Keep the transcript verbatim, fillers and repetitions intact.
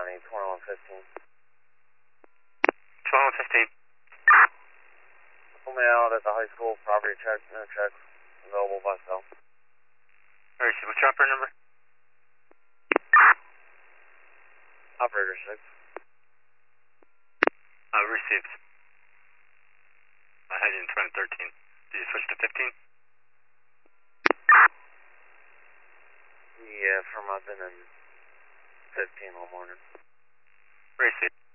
County, twenty-one fifteen. twenty-one fifteen. Pull me out at the high school, property check, no checks, available by cell. Alright, so what's your operator number? Operator six. Uh, received. I had you in twenty thirteen. Did you switch to fifteen? Yeah, from I've been in fifteen all morning. Received.